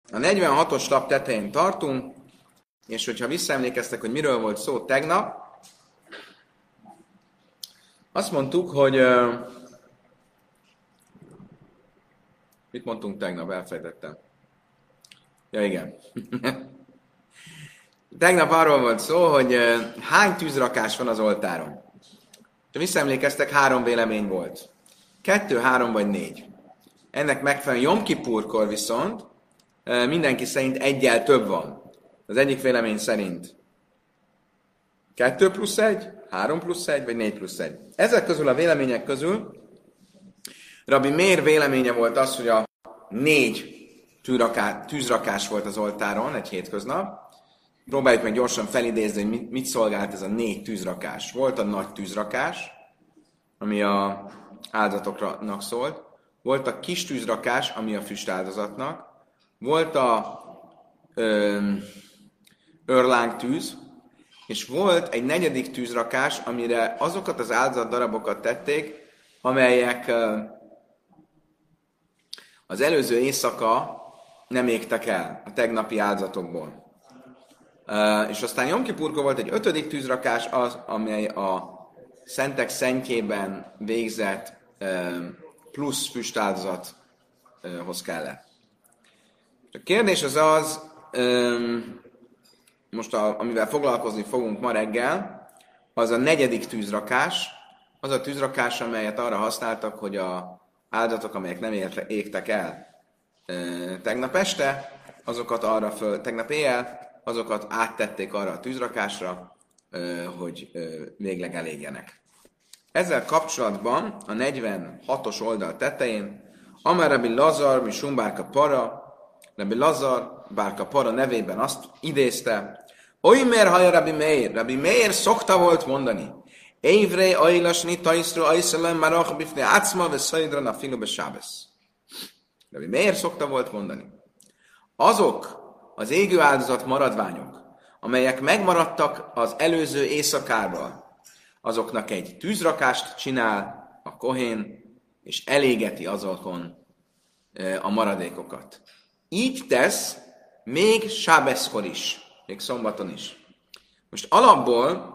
A 46-os lap tetején tartunk, és hogyha visszaemlékeztek, hogy miről volt szó tegnap, azt mondtuk, hogy... mit mondtunk tegnap? Elfelejtettem. Ja, igen. Tegnap arról volt szó, hogy hány tűzrakás van az oltáron. Ha visszaemlékeztek, 3 vélemény volt. 2, 3 vagy 4. Ennek megfelelően Jom Kipurkor viszont mindenki szerint egyel több van. Az egyik vélemény szerint 2 plusz 1, 3 plusz 1, vagy 4 plusz 1. Ezek közül a vélemények közül Rabbi Meir véleménye volt az, hogy a 4 tűzrakás volt az oltáron egy hétköznap. Próbáljuk meg gyorsan felidézni, hogy mit szolgált ez a 4 tűzrakás. Volt a nagy tűzrakás, ami a áldozatoknak szólt. Volt a kis tűzrakás, ami a füstáldozatnak. Volt a örlángtűz, és volt egy 4. tűzrakás, amire azokat az áldozat darabokat tették, amelyek az előző éjszaka nem égtek el a tegnapi áldozatokból. És aztán Jom Kipurkor volt egy 5. tűzrakás, az, amely a szentek szentjében végzett plusz füstáldozathoz kellett. A kérdés az, most amivel foglalkozni fogunk ma reggel, az a 4. tűzrakás, az a tűzrakás, amelyet arra használtak, hogy a áldozatok, amelyek nem égtek el tegnap este, azokat tegnap éjjel, azokat áttették arra a tűzrakásra, hogy végleg elégjenek. Ezzel kapcsolatban a 46-os oldal tetején Amar Rabbi Lazar, mi Sumbárka Para, Rabbi Lazar, Bárka Para nevében azt idézte, Oimer haja Rabbi Meir. Rabbi Meir szokta volt mondani, Évrei ajlasni tajszru ajszalem marach bifne ácma ve szajdra na filu be sábesz. Rabbi Meir szokta volt mondani, azok az égő áldozat maradványok, amelyek megmaradtak az előző éjszakában, azoknak egy tűzrakást csinál a kohén, és elégeti azokon a maradékokat. Így tesz még sábeszkor is, még szombaton is. Most alapból,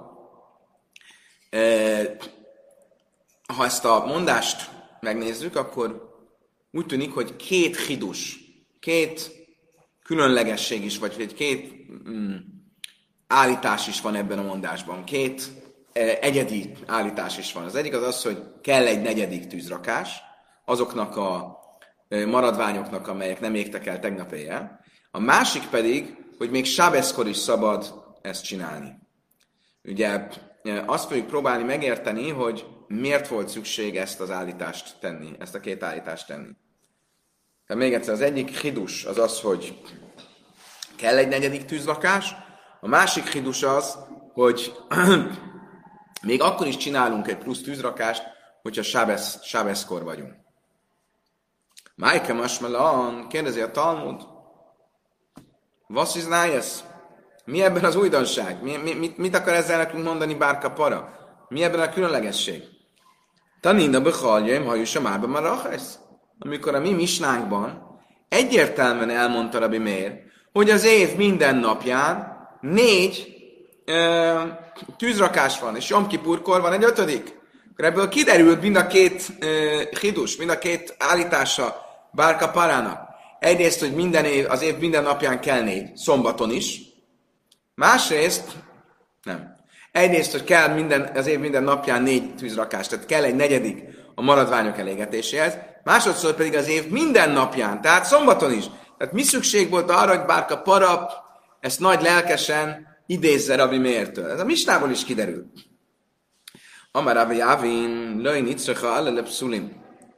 ha ezt a mondást megnézzük, akkor úgy tűnik, hogy 2 hidus, 2 különlegesség is, vagy 2 állítás is van ebben a mondásban. 2 egyedi állítás is van. Az egyik az az, hogy kell egy 4. tűzrakás, azoknak a maradványoknak, amelyek nem égtek el tegnap éjjel. A másik pedig, hogy még sábeszkor is szabad ezt csinálni. Ugye azt fogjuk próbálni megérteni, hogy miért volt szükség ezt az állítást tenni, ezt a 2 állítást tenni. Tehát még egyszer, az egyik hidus az az, hogy kell egy 4. tűzrakás, a másik hidus az, hogy még akkor is csinálunk egy plusz tűzrakást, hogyha sábeszkor vagyunk. Májke Masmelan, kérdezi a Talmud, Vassziznájesz, mi ebben az újdonság? Mit akar ezzel nekünk mondani Bárka Para? Mi ebben a különlegesség? Taninda bechaljaim, ha jusam árba marachesz. Amikor a mi misnánkban egyértelműen elmondta Rabbi Meir, hogy az év minden napján 4 tűzrakás van, és Jom Kipurkor van egy 5. Akkor ebből kiderült mind a 2 hidus, mind a 2 állítása Bárka Parának. Egyrészt, hogy az év minden napján kell 4, szombaton is. Másrészt, nem. Egyrészt, hogy kell az év minden napján 4 tűzrakás, tehát kell egy 4. a maradványok elégetéséhez. Másodszor pedig az év minden napján, tehát szombaton is. Tehát mi szükség volt arra, hogy Bárka Para ezt nagy lelkesen idézze Rabbi Meirtől. Ez a misnából is kiderül. Amar Rabbi Avin, löj nitzrecha alle lepszulim.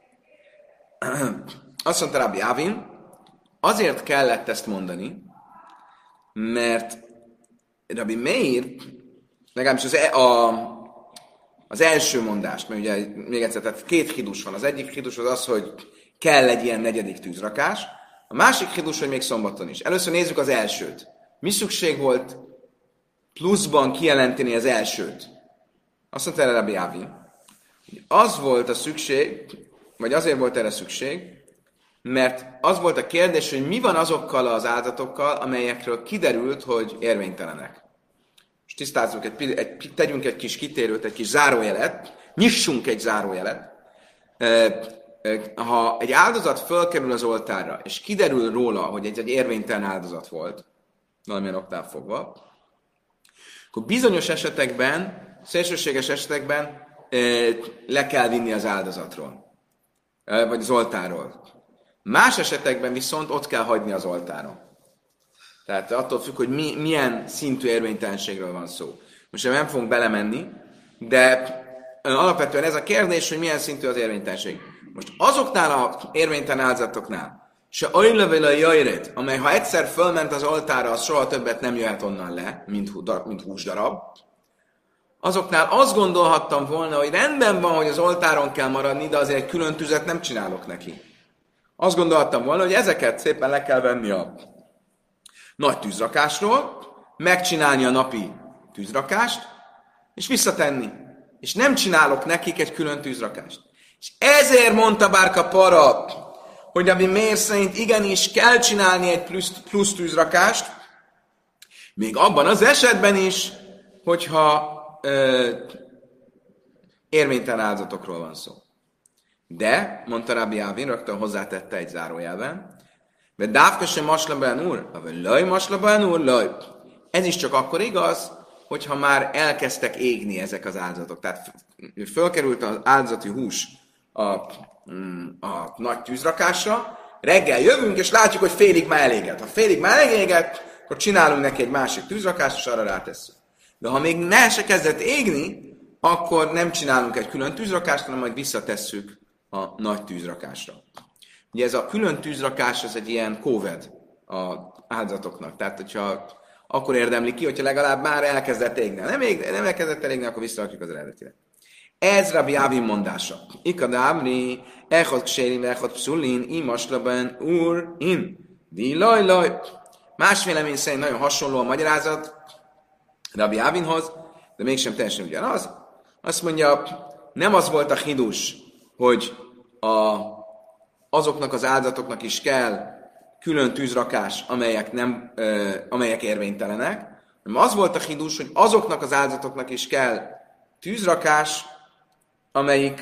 Azt mondta Rabbi Avin, azért kellett ezt mondani, mert Rabbi Meir, legalábbis az első mondást, mert ugye még egyszer, tehát 2 hidus van. Az egyik hidus az az, hogy kell egy ilyen 4. tűzrakás, a másik hidus, hogy még szombaton is. Először nézzük az elsőt. Mi szükség volt pluszban kijelenteni az elsőt? Azt mondta erre Rabbi Avin, hogy az volt a szükség, vagy azért volt erre szükség, mert az volt a kérdés, hogy mi van azokkal az áldatokkal, amelyekről kiderült, hogy érvénytelenek. És tisztázzunk, tegyünk egy kis kitérőt, egy kis zárójelet, nyissunk egy zárójelet. Ha egy áldozat fölkerül az oltárra, és kiderül róla, hogy egy érvénytelen áldozat volt, valamilyen oknál fogva, akkor bizonyos esetekben, szélsőséges esetekben le kell vinni az áldozatról, vagy az oltárról. Más esetekben viszont ott kell hagyni az oltáron. Tehát attól függ, hogy milyen szintű érvénytelenségről van szó. Most nem fogunk belemenni, de alapvetően ez a kérdés, hogy milyen szintű az érvénytelenség. Most azoknál az érvénytelen áldozatoknál, se olyan a jajret, amely ha egyszer fölment az oltára, az soha többet nem jöhet onnan le, mint húsdarab, azoknál azt gondolhattam volna, hogy rendben van, hogy az oltáron kell maradni, de azért külön tüzet nem csinálok neki. Azt gondolhattam volna, hogy ezeket szépen le kell venni a nagy tűzrakásról, megcsinálni a napi tűzrakást, és visszatenni. És nem csinálok nekik egy külön tűzrakást. És ezért mondta Bárka Para, hogy Rabbi Meir szerint igenis kell csinálni egy plusz tűzrakást, még abban az esetben is, hogyha érvénytelen áldozatokról van szó. De, mondta Rabbi Avin, rögtön hozzátette egy zárójelben, de dávka sem maslabán úr, vagy laj maslabán úr, laj. Ez is csak akkor igaz, hogyha már elkezdtek égni ezek az áldozatok. Tehát fölkerült az áldozati hús a nagy tűzrakásra, reggel jövünk, és látjuk, hogy félig már elégett. Ha félig már elégett, akkor csinálunk neki egy másik tűzrakást, és arra rátesszük. De ha még ne se kezdett égni, akkor nem csinálunk egy külön tűzrakást, hanem majd visszatesszük a nagy tűzrakásra. Ugye ez a külön tűzrakás, ez egy ilyen kóved az áldozatoknak. Tehát, hogyha akkor érdemli ki, hogyha legalább már elkezdett égni. Nem elkezdett elégni, akkor visszarakjuk az eredetire. Ez Rabbi Avin mondása. Ikadámri, echot ksérin, echot pszulin, imaslabban, úr, in, vilaj, laj. Más vélemény szerint nagyon hasonló a magyarázat Rabbi Avinhoz, de mégsem teljesen ugyanaz. Azt mondja, nem az volt a hidus, hogy azoknak az áldozatoknak is kell külön tűzrakás, amelyek érvénytelenek, hanem az volt a hidus, hogy azoknak az áldozatoknak is kell tűzrakás, amelyik...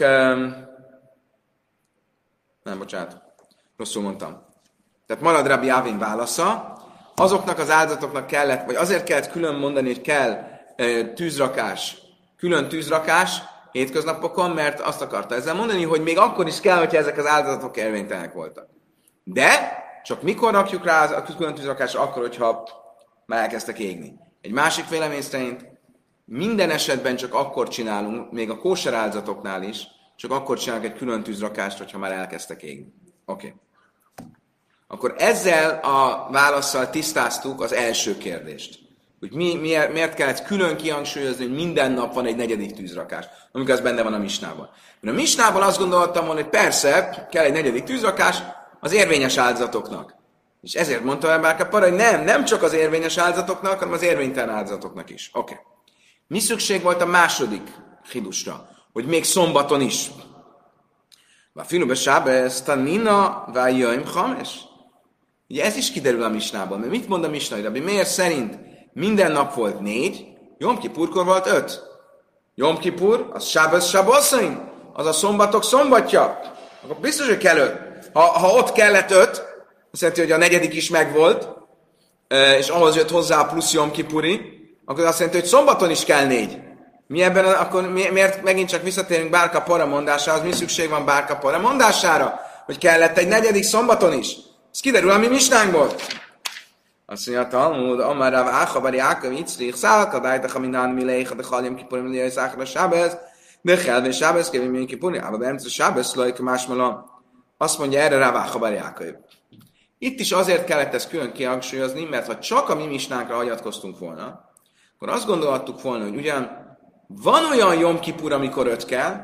nem, bocsánat, rosszul mondtam. Tehát marad Rabbi Avin válasza, azoknak az áldozatoknak kellett, vagy azért kellett külön mondani, hogy kell tűzrakás, külön tűzrakás hétköznapokon, mert azt akarta ezzel mondani, hogy még akkor is kell, hogyha ezek az áldozatok érvénytelenek voltak. De csak mikor rakjuk rá a külön tűzrakásra? Akkor, hogyha már elkezdtek égni. Egy másik vélemény szerint minden esetben csak akkor csinálunk, még a kóser áldozatoknál is, csak akkor csinálunk egy külön tűzrakást, hogyha már elkezdtek égni. Oké. Akkor ezzel a válasszal tisztáztuk az első kérdést. Hogy miért kellett külön kihangsúlyozni, hogy minden nap van egy negyedik tűzrakás, amikor az benne van a misnában. Mert a misnában azt gondoltam volna, hogy persze, kell egy negyedik tűzrakás az érvényes áldozatoknak. És ezért mondta Bárka Para, hogy nem csak az érvényes áldozatoknak, hanem az érvénytelen áldozatoknak is. Oké. Mi szükség volt a második hidusra? Hogy még szombaton is. Vafilube sábez tanina vájjaim hames. Ugye ez is kiderül a misnában. Mert mit mond a misna? Rabbi Meir szerint minden nap volt 4, Jom Kipurkor volt 5. Jom Kipur, az sábez sáboszain, az a szombatok szombatja. Akkor biztos, hogy kell 5. Ha ott kellett 5, azt jelenti, hogy a negyedik is megvolt, és ahhoz jött hozzá a plusz Jom Kipuri, akkor azt jelenti, hogy szombaton is kell 4. Akkor miért megint csak visszatérünk Bárka Para mondásához? Mi szükség van Bárka Para mondására? Hogy kellett egy negyedik szombaton is? Ez kiderül a mi misnánkból. Azt mondja a Talmud, Amar Rav Ácha bar Jákov Itzrich, Szálka dájtach aminán mileicha, de Chalim Kipurim liai száchra sábez, de Chelvén sábez, kevén min Kipurim, ába beemce sábez, lajka másmalom. Azt mondja erre Rav Ácha bar Jákov. Itt is azért kellett ezt külön kihangsúlyozni, mert ha csak a mi misnánkra hagyatkoztunk volna, akkor azt gondolhattuk volna, hogy ugyan van olyan Jom Kipur, amikor 5 kell,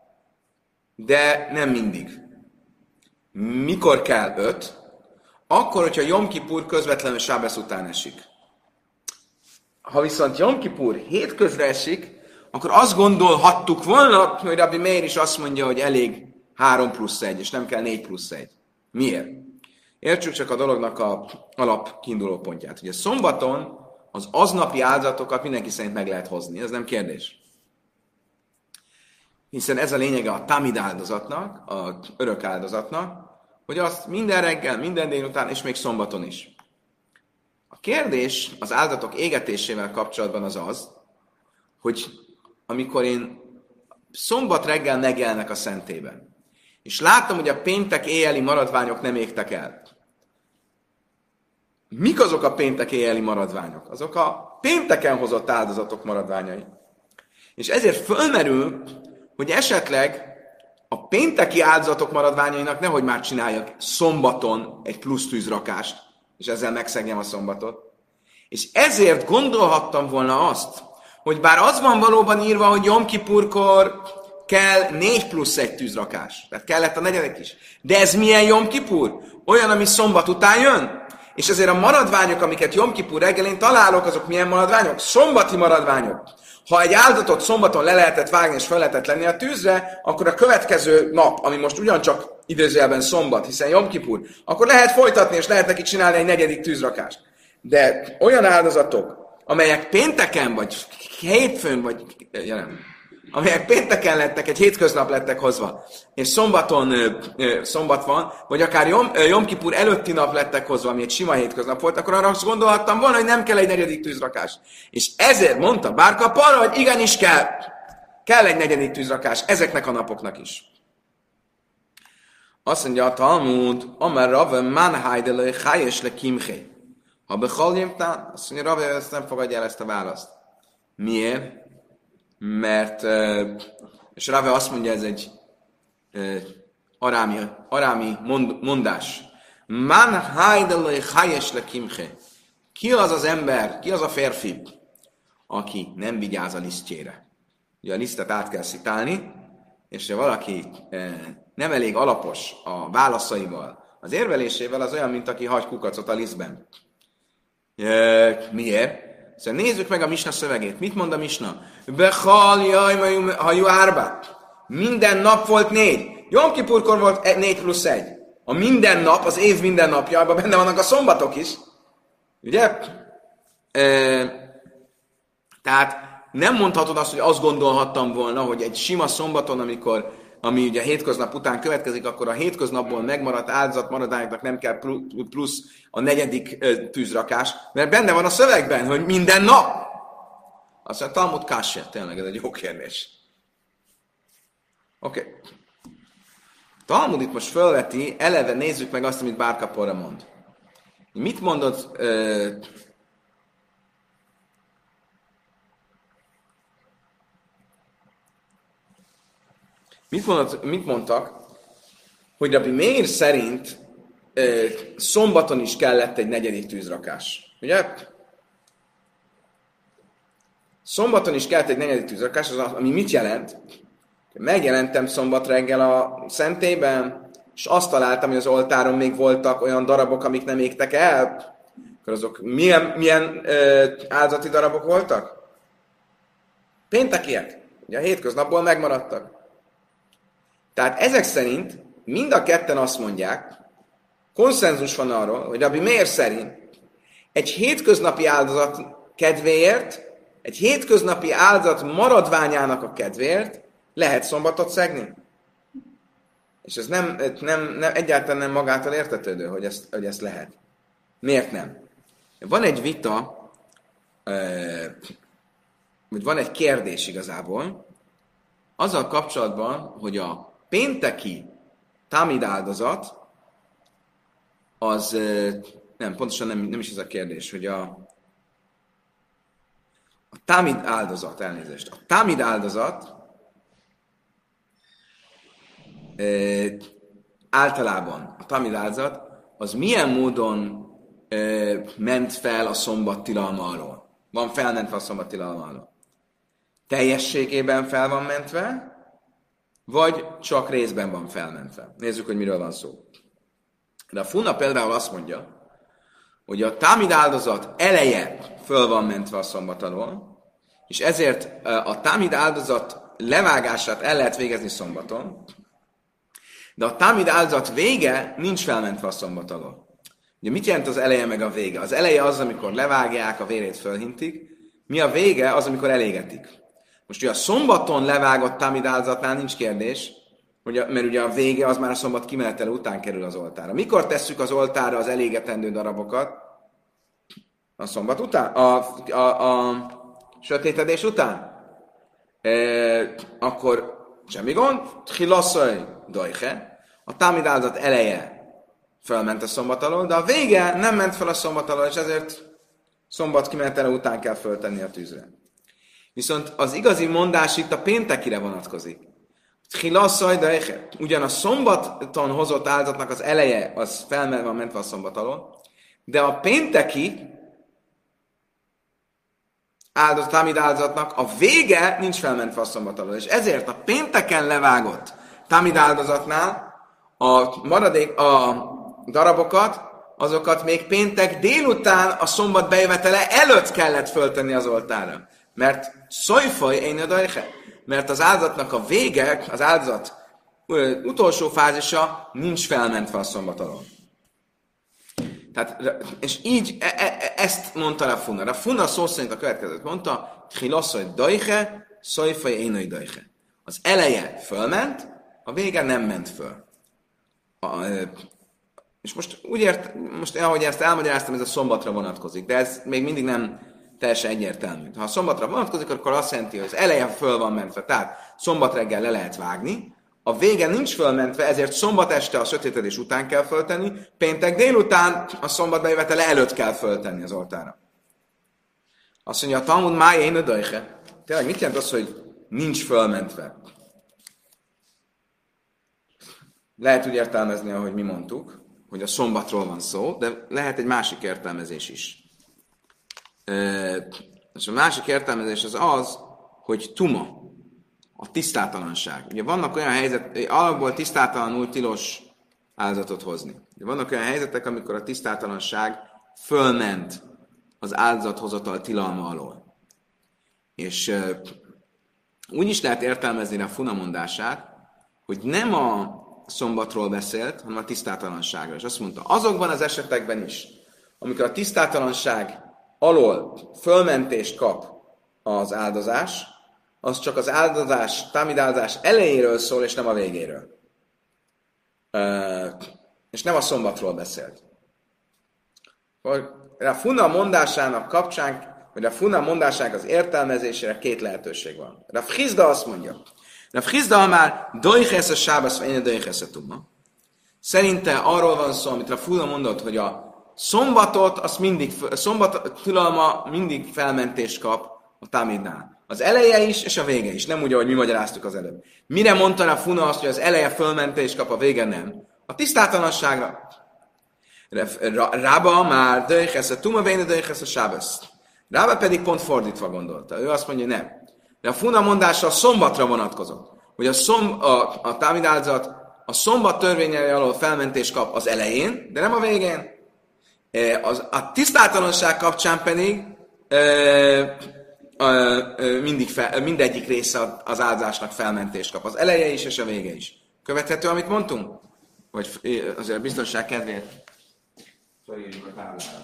de nem mindig. Mikor kell 5? Akkor, hogyha Jom Kipur közvetlenül Sábesz után esik. Ha viszont Jom Kipur hétközre esik, akkor azt gondolhattuk volna, hogy Rabbi Meir is azt mondja, hogy elég 3 plusz 1, és nem kell 4 plusz 1. Miért? Értsük csak a dolognak a alap kiinduló pontját. Ugye szombaton az aznapi áldozatokat mindenki szerint meg lehet hozni, ez nem kérdés. Hiszen ez a lényege a tamid áldozatnak, az örök áldozatnak, hogy azt minden reggel, minden délután, és még szombaton is. A kérdés az áldozatok égetésével kapcsolatban az, hogy amikor én szombat reggel megjelennek a szentében, és látom, hogy a péntek éjjeli maradványok nem égtek el. Mik azok a péntek éjjeli maradványok? Azok a pénteken hozott áldozatok maradványai. És ezért fölmerül, hogy esetleg a pénteki áldozatok maradványainak nehogy már csináljak szombaton egy plusz tűzrakást, és ezzel megszegjem a szombatot. És ezért gondolhattam volna azt, hogy bár az van valóban írva, hogy Jom Kipurkor kell 4+1 tűzrakás. Tehát kellett a negyedik is. De ez milyen Jom Kipur? Olyan, ami szombat után jön? És ezért a maradványok, amiket Jom Kipur reggelén találok, azok milyen maradványok? Szombati maradványok. Ha egy áldozatot szombaton le lehetett vágni és fel lehetett lenni a tűzre, akkor a következő nap, ami most ugyancsak idézőjelben szombat, hiszen Jom Kipur, akkor lehet folytatni, és lehet neki csinálni egy negyedik tűzrakást. De olyan áldozatok, amelyek pénteken, vagy hétfőn, vagy amelyek pénteken lettek, egy hétköznap lettek hozva, és szombaton szombat van, vagy akár Jom Kipur előtti nap lettek hozva, ami egy sima hétköznap volt, akkor arra azt gondolhattam volna, hogy nem kell egy negyedik tűzrakás. És ezért mondta Bárka Para, hogy igenis kell. Kell egy negyedik tűzrakás ezeknek a napoknak is. Azt mondja a Talmud, Amar Rave man hajdelő hájes le kimché. Ha behaljémtán, azt mondja, Rave ezt nem fogadja el ezt a választ. Miért? Mert, és Rave azt mondja, ez egy arámi mondás. Man hajdelő hájes le kimché. Ki az az ember, ki az a férfi, aki nem vigyáz a lisztjére? Ugye a lisztet át kell szitálni, és ha valaki nem elég alapos a válaszaival, az érvelésével, az olyan, mint aki hagy kukacot a lisztben. Miért? Szóval nézzük meg a misna szövegét. Mit mond a misna? Bechal jaj, hajú árba. Minden nap volt 4. Jom Kipurkor volt 4+1. A minden nap, az év minden napja, abban benne vannak a szombatok is. Ugye? Tehát nem mondhatod azt, hogy azt gondolhattam volna, hogy egy sima szombaton, ami ugye a hétköznap után következik, akkor a hétköznapból megmaradt áldozat maradványoknak nem kell plusz a negyedik tűzrakás, mert benne van a szövegben, hogy minden nap. Azt mondja, Talmud Kasher, tényleg ez egy jó kérdés. Oké. Talmud itt most felveti, eleve nézzük meg azt, amit Bárka Para mond. Mit mondott... Mit mondtak? Hogy Rabbi Meir szerint szombaton is kellett egy negyedik tűzrakás. Ugye? Szombaton is kellett egy negyedik tűzrakás, ami mit jelent? Megjelentem szombat reggel a szentében, és azt találtam, hogy az oltáron még voltak olyan darabok, amik nem égtek el. Akkor azok milyen áldozati darabok voltak? Péntekiek. Ugye a hétköznapból megmaradtak. Tehát ezek szerint mind a ketten azt mondják, konszenzus van arról, hogy Rabbi Meir szerint egy hétköznapi áldozat kedvéért, egy hétköznapi áldozat maradványának a kedvéért lehet szombatot szegni. És ez egyáltalán nem magától értetődő, hogy ezt lehet. Miért nem? Van egy vita, vagy van egy kérdés igazából, azzal kapcsolatban, hogy a pénteki tamid áldozat, az, pontosan nem is ez a kérdés, hogy a tamid áldozat, elnézést. A tamid áldozat általában, a tamid áldozat, az milyen módon ment fel a szombat tilalma alól? Van felmentve a szombat tilalma alól? Teljességében fel van mentve, vagy csak részben van felmentve. Nézzük, hogy miről van szó. De a Funa például azt mondja, hogy a tamid áldozat eleje föl van mentve a szombat alól, és ezért a tamid áldozat levágását el lehet végezni szombaton, De a támid áldozat vége nincs felmentve a szombat alól. Ugye mit jelent az eleje meg a vége? Az eleje az, amikor levágják, a vérét fölhintik. Mi a vége? Az, amikor elégetik. Most ugye a szombaton levágott támid áldozatnál nincs kérdés, mert ugye a vége az már a szombat kimenetele után kerül az oltára. Mikor tesszük az oltára az elégetendő darabokat? A szombat után? A sötétedés után? Akkor semmi gond. Tchilaszai dojche. A támid áldozat eleje fölment a szombat alól, de a vége nem ment fel a szombat alól, és ezért szombat kimenetele után kell föltenni a tűzre. Viszont az igazi mondás itt a péntekire vonatkozik. Ugyan a szombaton hozott áldozatnak az eleje, az van mentve a szombat alól, de a pénteki támid áldozatnak a vége nincs felmentve a szombat alól. És ezért a pénteken levágott támid áldozatnál a darabokat, azokat még péntek délután a szombat bejövetele előtt kellett föltenni az oltára. Mert szojfaj én mert az áldozatnak a vége, az áldozat utolsó fázisa nincs felmentve a szombat alól. Tehát, és így ezt mondta Rafuna. Rafuna szó szerint a következőt mondta, Chilaszaj dajche, szojfaj énai dajche. Az eleje fölment, a vége nem ment föl. És most ahogy ezt elmagyaráztam, ez a szombatra vonatkozik, de ez még mindig nem teljesen egyértelmű. Ha a szombatra vonatkozik, akkor azt jelenti, hogy az eleje föl van mentve, tehát szombat reggel le lehet vágni, a vége nincs fölmentve, ezért szombat este a sötétedés után kell föltenni, péntek délután a szombat bejövetele előtt kell föltenni az oltára. Azt mondja, a Talmud májén a dajche. Tényleg mit jelent az, hogy nincs fölmentve? Lehet úgy értelmezni, ahogy mi mondtuk, hogy a szombatról van szó, de lehet egy másik értelmezés is. És a másik értelmezés az, hogy tuma, a tisztátalanság. Ugye vannak olyan helyzetek, alapból tisztátalanul tilos áldozatot hozni. De vannak olyan helyzetek, amikor a tisztátalanság fölment az áldozathozatal tilalma alól. És úgy is lehet értelmezni a Funa mondását, hogy nem a szombatról beszélt, hanem a tisztátalanságról. És azt mondta, azokban az esetekben is, amikor a tisztátalanság alól fölmentést kap az áldozás, az csak az áldozás, támidáldozás elejéről szól, és nem a végéről. És nem a szombatról beszélt. A Funa mondásának kapcsán, vagy a Funa mondásának az értelmezésére két lehetőség van. Rav Chizda azt mondja, Rav Chizda már dojchesz a sábasz, vagy én dojchesz a tuma. Szerinte arról van szó, amit Rav Funa mondott, hogy a szombatot, a szombat tilalma mindig felmentést kap a támidnál. Az eleje is, és a vége is. Nem úgy, ahogy mi magyaráztuk az előbb. Mire mondta Rav Huna azt, hogy az eleje fölmentést kap, a vége nem? A tisztátalanságra. Rába már döjchesz a tuma, véne döjchesz a sábasz. Rába pedig pont fordítva gondolta. Ő azt mondja, nem. Rav Huna mondása a szombatra vonatkozott. Hogy a támidáldozat a szombat törvényei alól felmentést kap az elején, de nem a végén. A tisztátalanság kapcsán pedig mindegyik része az áldozásnak felmentést kap. Az eleje is, és a vége is. Követhető, amit mondtunk? Vagy azért a biztonság kedvéért felírjuk a táblára.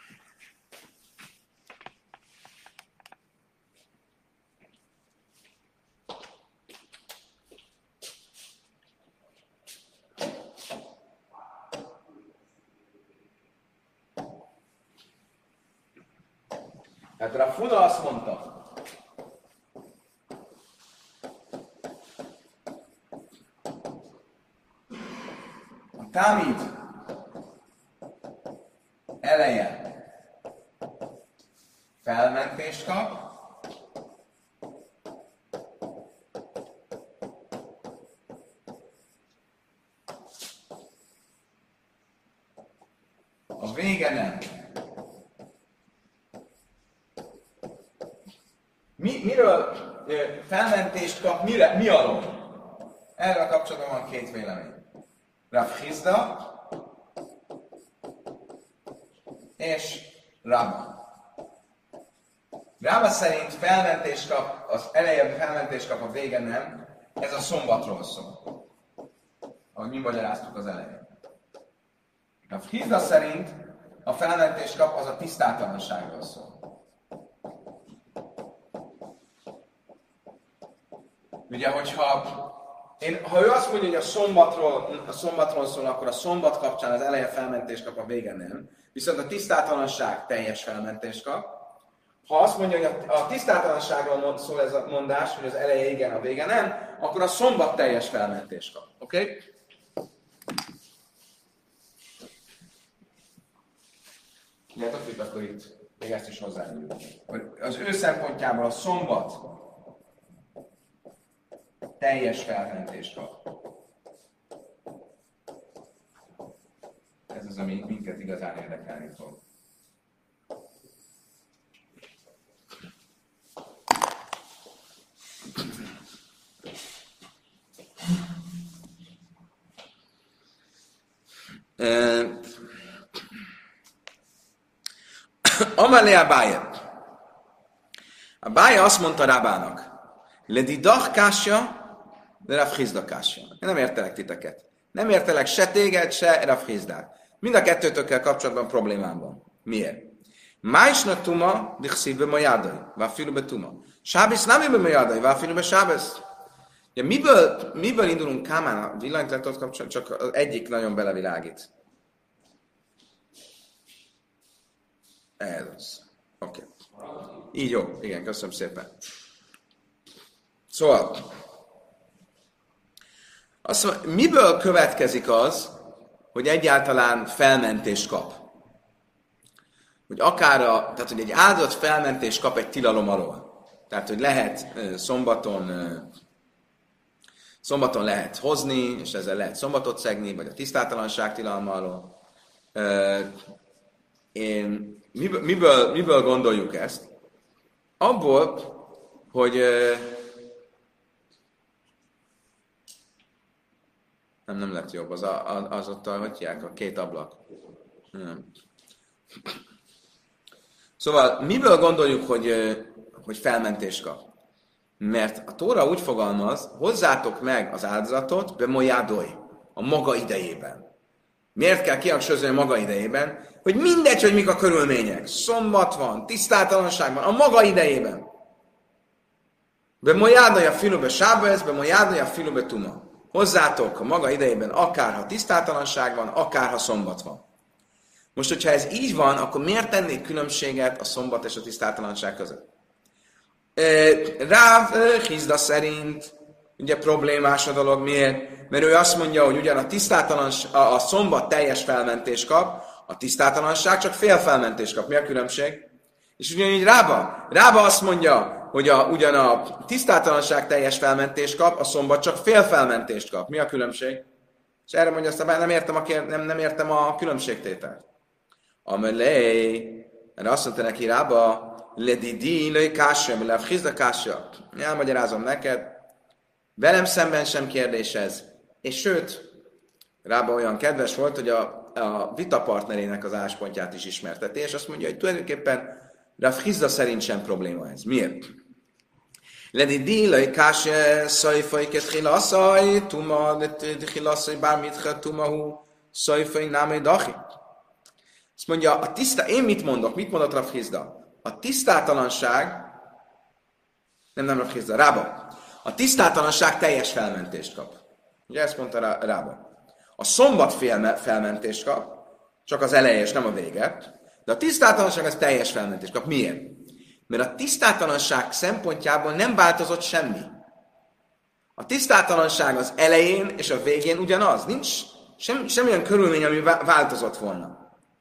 Tehát Rav Huna azt mondta, a támid eleje felmentést kap, a vége nem. Miről felmentést kap, mi alól? Erről kapcsolatban van két vélemény. Rav Chizda és Rabba. Rabba szerint felmentést kap, az eleje felmentést kap, a vége nem. Ez a szombatról szól. ahogy mi magyaráztuk az elején. A Hizda szerint a felmentés kap az a tisztátalanságról szól. Ugye, ha ő azt mondja, hogy a szombatról szól, akkor a szombat kapcsán az eleje felmentés kap, a vége nem. Viszont a tisztátalanság teljes felmentés kap. Ha azt mondja, hogy a tisztátalanságról szól ez a mondás, hogy az eleje igen, a vége nem, akkor a szombat teljes felmentés kap. Oké? Okay? Tudjátok, hogy akkor itt még ezt is hozzájövünk. Az ő szempontjából a szombat teljes felmentést kap. Ez az, ami minket igazán érdekelni fog. Amalé Abáje. Abáje azt mondta Rábának, Ledidach kásja, de Rav Hizda kásja. Én nem értelek titeket. Nem értelek se téged, se Rav Hizdát. Mind a kettőtökkel kapcsolatban problémám van. Miért? Májsnak tuma, dichszívbe ma jádai, váfilube tuma. Sábesz nem jövő ma jádai, váfilube sábesz. Ja, miből indulunk Kámán a villanytlentot kapcsolatban? Csak az egyik nagyon belevilágít. Ez az. Oké. Így jó. Igen, köszönöm szépen. Szóval, azt mondja, miből következik az, hogy egyáltalán felmentést kap? Hogy tehát, hogy egy áldott felmentést kap egy tilalom alól. Tehát, hogy lehet szombaton lehet hozni, és ezzel lehet szombatot szegni, vagy a tisztátalanság tilalma alól. Miből gondoljuk ezt? Abból, hogy nem lett jobb, az ott hogy hívják, a két ablak. Nem. Szóval miből gondoljuk, hogy felmentést kap? Mert a Tóra úgy fogalmaz, hozzátok meg az áldozatot bemojádoj, a maga idejében. Miért kell kihangsúlyozni a maga idejében? Hogy mindegy, hogy mik a körülmények. Szombat van, tisztátalanság van, a maga idejében. Bemojádoj a filube sábez, bemojádoj a filube tuma. Hozzátok a maga idejében, akár ha tisztátalanság van, akár ha szombat van. Most, hogyha ez így van, akkor miért tennék különbséget a szombat és a tisztátalanság között? Ráv Hizda szerint ugye problémás a dolog. Miért? Mert ő azt mondja, hogy ugyan a szombat teljes felmentést kap, a tisztátalanság csak fél felmentést kap. Mi a különbség? És ugyanígy Rába azt mondja, hogy ugyan a tisztátalanság teljes felmentést kap, a szombat csak fél felmentést kap. Mi a különbség? És erre mondja azt, nem értem a különbségtételt. Amelé, erre azt mondta neki Rába, ledidi, löj kásja, mi Rav Hizda kásja. Elmagyarázom neked, velem szemben sem kérdés ez. És sőt, Rába olyan kedves volt, hogy a vitapartnerének az álláspontját is ismerteti, és azt mondja, hogy tulajdonképpen Rav Hizda szerint sem probléma ez. Miért? Ledidi, löj kásja, szajfaj ketchilaszaj, tuma, letchilaszaj, bármitcha, tumahu, szajfaj, námai dachi. Azt mondja, én mit mondok? Mit mondott Rav Hizda? A tisztátalanság, nem Rav Hizda, Rába. A tisztátalanság teljes felmentést kap. Ugye ezt mondta Rába. A szombat felmentést kap, csak az eleje és nem a vége, de a tisztátalanság az teljes felmentést kap. Miért? Mert a tisztátalanság szempontjából nem változott semmi. A tisztátalanság az elején és a végén ugyanaz. Nincs semmilyen körülmény, ami változott volna.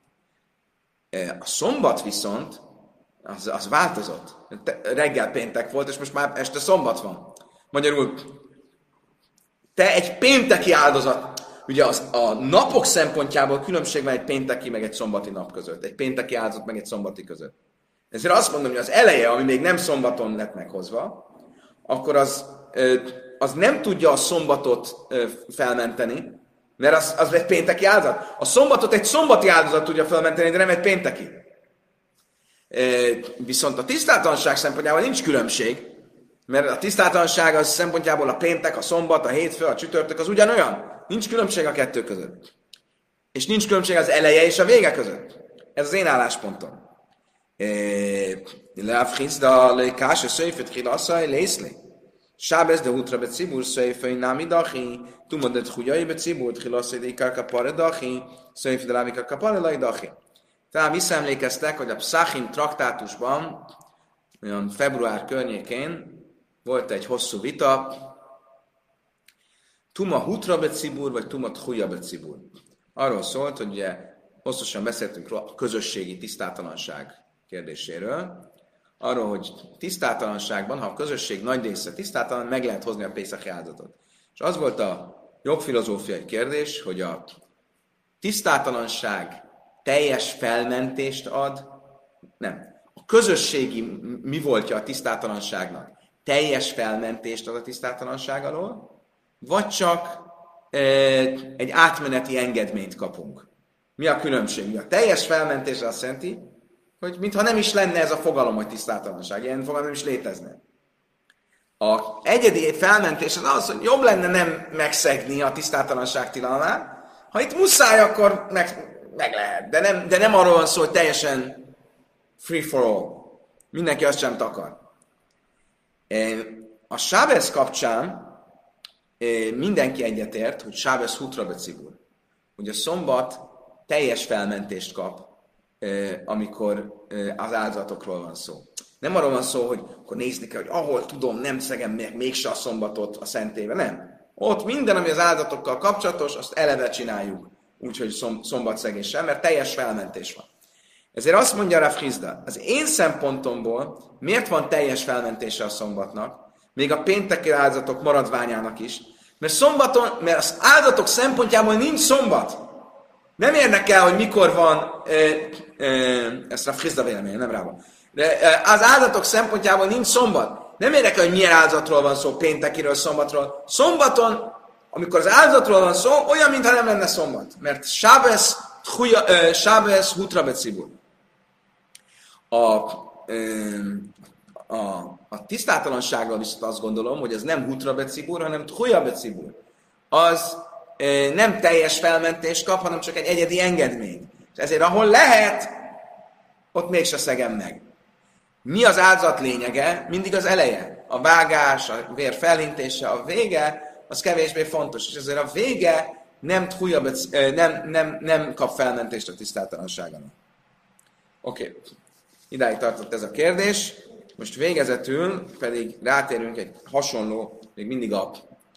A szombat viszont, az változott. Reggel péntek volt, és most már este szombat van. Magyarul, te egy pénteki áldozat, ugye a napok szempontjából különbség van egy pénteki meg egy szombati nap között. Egy pénteki áldozat meg egy szombati között. Ezért azt mondom, hogy az eleje, ami még nem szombaton lett meghozva, akkor az nem tudja a szombatot felmenteni, mert az egy pénteki áldozat. A szombatot egy szombati áldozat tudja felmenteni, de nem egy pénteki. Viszont a tisztátalanság szempontjából nincs különbség, mert a tisztátalanság az szempontjából a péntek, a szombat, a hétfő, a csütörtök az ugyanolyan. nincs különbség a kettő között. És nincs különbség az eleje és a vége között. Ez az én álláspontom. Leafrizda lekás, szöjföt hilaszaj, lészli. Sábez de hutra be cibur, szöjföj námi dachi, tumodet hujjai be cibur, hilaszaj de ikar kapare dachi, szöjföj de lávikar kapare laj dachi. Tehát visszaemlékeztek, hogy a Psachim traktátusban, olyan február környékén volt egy hosszú vita, Tuma hutra be cibur, vagy Tuma tchuja be cibur. Arról szólt, hogy ugye hosszasan beszéltünk a közösségi tisztátalanság kérdéséről, arról, hogy tisztátalanságban, ha a közösség nagy része tisztátalan, meg lehet hozni a Pészaki áldozatot. És az volt a jogfilozófiai kérdés, hogy a tisztátalanság teljes felmentést ad, nem. A közösségi mi voltja a tisztátalanságnak? Teljes felmentést ad a tisztátalanság alól, vagy csak egy átmeneti engedményt kapunk. Mi a különbség? A teljes felmentés azt jelenti, hogy mintha nem is lenne ez a fogalom, hogy tisztátalanság. Ilyen fogalom nem is létezne. A egyedi felmentés az az, hogy jobb lenne nem megszegni a tisztátalanság tilalmát. Ha itt muszáj, akkor meg lehet. De nem arról van szó, hogy teljesen free for all. Mindenki azt sem akar. A Sábez kapcsán mindenki egyetért, hogy Sábez hutra becibul. Hogy a szombat teljes felmentést kap, amikor az áldozatokról van szó. Nem arról van szó, hogy akkor nézni kell, hogy ahol tudom, nem szegem meg mégse a szombatot a szentélybe. Nem. Ott minden, ami az áldozatokkal kapcsolatos, azt eleve csináljuk. Úgyhogy szombatszegéssel, mert teljes felmentés van. Ezért azt mondja Rav Hizda, az én szempontomból miért van teljes felmentése a szombatnak, még a pénteki áldozatok maradványának is, mert az áldozatok szempontjából nincs szombat. Nem érdekel, hogy mikor van, ezt Rav Hizda véleménye, nem rá van. De az áldozatok szempontjából nincs szombat. Nem érdekel, hogy milyen áldozatról van szó, péntekiről, szombatról. Szombaton, amikor az áldozatról van szó, olyan, mintha nem lenne szombat. Mert Sábez hutra becibur. A tisztátalansággal viszont azt gondolom, hogy ez nem hutra becibur, hanem tchuja becibur. Az nem teljes felmentést kap, hanem csak egy egyedi engedmény. És ezért ahol lehet, ott mégse szegem meg. Mi az áldozat lényege? Mindig az eleje. A vágás, a vér felintése, a vége, az kevésbé fontos. És ezért a vége nem kap felmentést a tisztátalanságon. Oké. Idáig tartott ez a kérdés. Most végezetül pedig rátérünk egy hasonló, még mindig a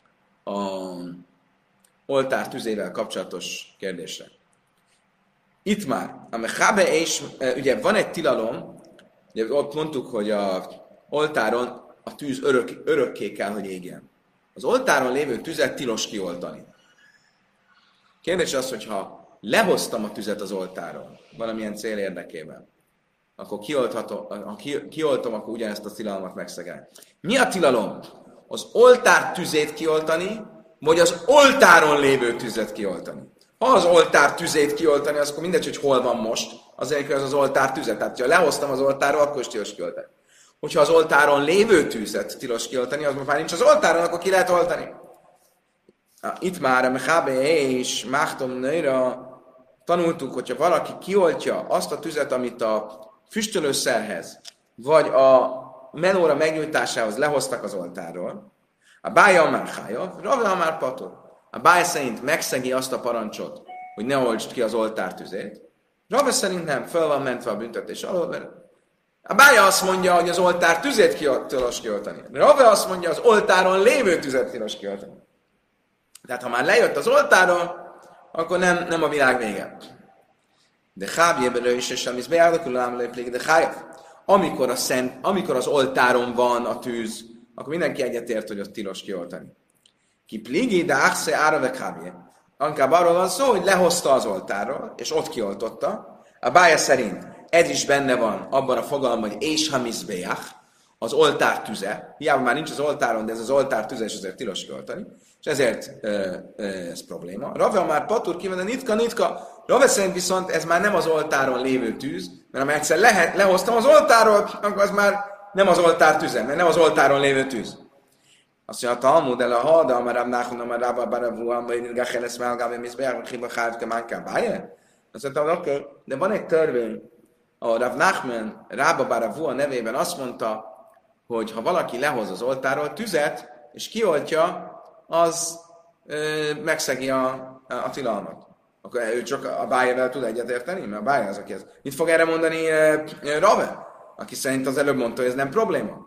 oltár tüzével kapcsolatos kérdésre. Itt már, a mechabe és ugye van egy tilalom, ugye ott mondtuk, hogy a oltáron a tűz örökké kell, hogy égjen. Az oltáron lévő tüzet tilos kioltani. Kérdés az, hogyha lehoztam a tüzet az oltáron, valamilyen cél érdekében, akkor kioltom, akkor ugyanezt a tilalmat megszegem. Mi a tilalom? Az oltár tüzét kioltani, vagy az oltáron lévő tüzet kioltani? Ha az oltár tüzét kioltani, az akkor mindegy, hogy hol van most, azért, hogy az az oltár tüzet. Tehát, ha lehoztam az oltárról, akkor is tilos kioltani. Hogyha az oltáron lévő tüzet tilos kioltani, az már nincs az oltáron, akkor ki lehet oltani. Itt már a Mechabe és Máchtom Nőra tanultuk, hogyha valaki kioltja azt a tüzet, amit a füstölőszerhez, vagy a menóra megnyújtásához lehoztak az oltárról, a bája már hája, Rava már pator. A bája szerint megszegi azt a parancsot, hogy ne oltsd ki az oltár tüzét. Rava szerint nem, föl van mentve a büntetés alól, mert a bája azt mondja, hogy az oltár tüzét tilos kioltani. Rava azt mondja, az oltáron lévő tüzet tilos kioltani. Tehát ha már lejött az oltáról, akkor nem a világ vége. De hábjébelő is, és amiz bejárdok, de hájav. Amikor az oltáron van a tűz, akkor mindenki egyetért, hogy ott tilos kioltani. Ki pligi, de áxé áravek hábje. Inkább arról van szó, hogy lehozta az oltáról, és ott kioltotta. A bája szerint ez is benne van abban a fogalomban, hogy és hamizbeach, az oltár tüze. Hiába már nincs az oltáron, de ez az oltár tüze, és ezért tilos kioltani. És ezért ez probléma. Rava már patur kívánni nitka. Rava szerint viszont ez már nem az oltáron lévő tűz, mert amely egyszer lehoztam az oltáról, akkor az már nem az oltár tüze, mert nem az oltáron lévő tűz. Azt mondja, a Talmud el a hada, mert Rav Nachman, mert Rabba Baravua, vagy Nirgacheles Melgábe, Mizbeach, Hiba Chávke, Mánká, Báje? Azt mondta, oké, de van egy törvény, ahol Rav Nachman, Rabba Baravua nevében azt mondta, hogy ha valaki lehoz az oltáról tüzet, és kioltja, az megszegi a tilalmat. Akkor ő csak a Bájevel tud egyetérteni? Mert a Báje az, aki ez. Mit fog erre mondani Rave? Aki szerint az előbb mondta, hogy ez nem probléma.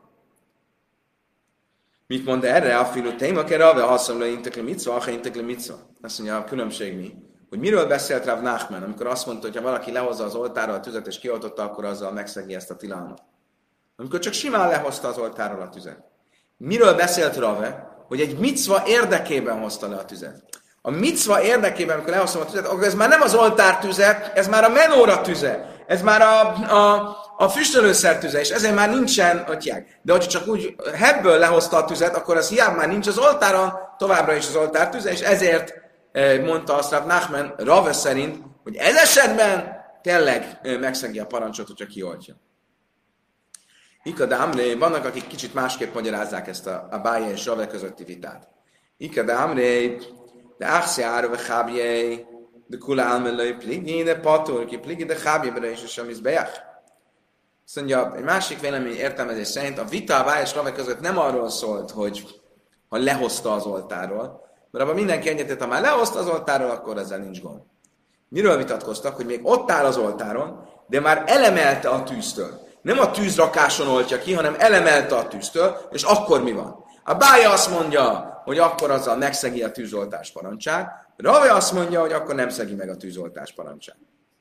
Mit mond erre? A filu téma kell Rave, haszonló intekli mitzva, acha intekli mitzva. Azt mondja, a különbség mi? Hogy miről beszélt Rav Nachman, amikor azt mondta, hogy ha valaki lehozza az oltára a tüzet és kioltotta, akkor azzal megszegi ezt a tilalmat. Amikor csak simán lehozta az oltáról a tüzet. Miről beszélt Rave? Hogy egy micva érdekében hozta le a tüzet. A micva érdekében, amikor lehoztam a tüzet, akkor ez már nem az oltár tüze, ez már a menóra tüze, ez már a füstölőszer tüze, és ezért már nincsen atyák. De hogyha csak úgy hebből lehozta a tüzet, akkor az hiába már nincs az oltáron, továbbra is az oltár tüze, és ezért mondta azt Rav Nachman Rave szerint, hogy ez esetben tényleg megszegi a parancsot, hogyha kioltja. Ika de Amré, vannak, akik kicsit másképp magyarázzák ezt a Báje és Rave közötti vitát. Ika de Amré, de Achse Árve Chábjé, de Kula Almelői Pligi, de Patur, ki Pligi, de Chábjébre is sem Izbeach. Azt mondja, egy másik vélemény értelmezés szerint a vita a Báje és Rave között nem arról szólt, hogy ha lehozta az oltáról, mert abban mindenki egyetért, ha már lehozta az oltáról, akkor ezzel nincs gond. Miről vitatkoztak, hogy még ott áll az oltáron, de már elemelte a tűztől. Nem a tűzrakáson oltja ki, hanem elemelte a tűztől, és akkor mi van? A Bája azt mondja, hogy akkor azzal megszegi a tűzoltás parancsát, Rave azt mondja, hogy akkor nem szegi meg a tűzoltás parancsát.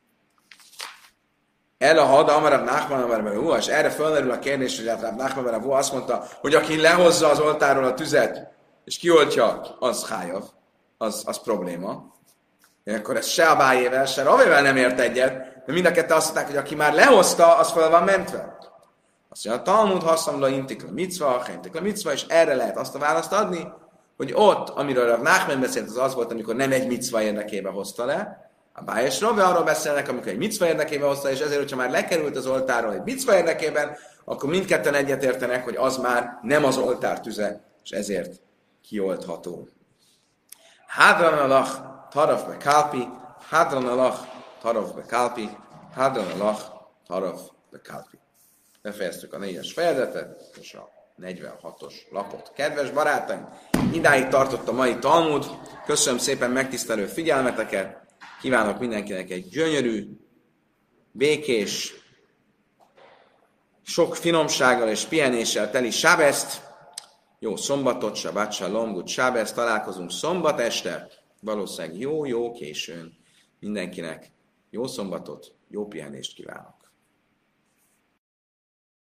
El a hada, Amarav Nachman, Amarav, és erre fölmerül a kérdés, hogy Rav Nachman, Amarav azt mondta, hogy aki lehozza az oltáról a tüzet, és kioltja, az hájav, az probléma. Akkor ez se a Bájével, se Ravével nem ért egyet, de mind a kettő azt mondták, hogy aki már lehozta, az fel van mentve. Azt mondja, a Talmud haszamla intikla micva, intikla micva, és erre lehet azt a választ adni, hogy ott, amiről Rav Nachman beszélt, az volt, amikor nem egy micva érdekében hozta le. A Báj és Rave arról beszélnek, amikor egy micva érdekében hozta, és ezért, hogyha már lekerült az oltáról egy micva érdekében, akkor mindketten egyetértenek, hogy az már nem az oltár tüze, és ezért kioltható. Hádran alach, taraf be kálpi, hádran alach, taraf be kálpi, hádran alach, taraf be kálpi. Befejeztük a 4-es fejezetet, és a 46-os lapot. Kedves barátaim, idáig tartott a mai Talmud. Köszönöm szépen megtisztelő figyelmeteket. Kívánok mindenkinek egy gyönyörű, békés, sok finomsággal és pihenéssel teli sábeszt. Jó szombatot, sabbat shalom, good sábeszt. Találkozunk szombat este. Valószínűleg jó későn. Mindenkinek jó szombatot, jó pihenést kívánok.